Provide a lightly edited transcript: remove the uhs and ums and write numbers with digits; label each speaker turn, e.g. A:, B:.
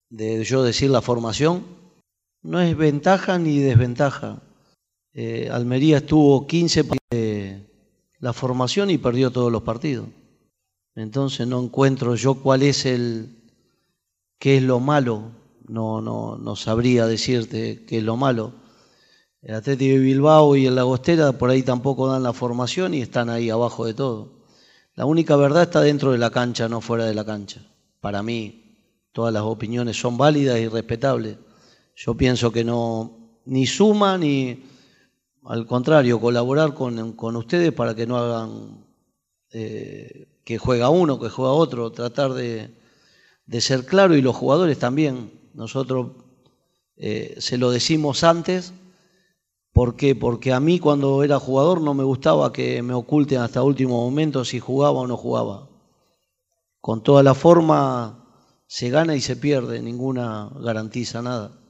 A: de yo decir la formación, no es ventaja ni desventaja. Almería estuvo 15 de la formación y perdió todos los partidos. Entonces no encuentro yo qué es lo malo. No sabría decirte qué es lo malo. El Atlético de Bilbao y el Llagostera por ahí tampoco dan la formación y están ahí abajo de todo. La única verdad está dentro de la cancha, no fuera de la cancha. Para mí, todas las opiniones son válidas y respetables. Yo pienso que no, ni suma ni, al contrario, colaborar con ustedes para que no hagan que juega uno, que juega otro, tratar de ser claro, y los jugadores también. Nosotros se lo decimos antes. ¿Por qué? Porque a mí cuando era jugador no me gustaba que me oculten hasta último momento si jugaba o no jugaba. Con toda la forma se gana y se pierde, ninguna garantiza nada.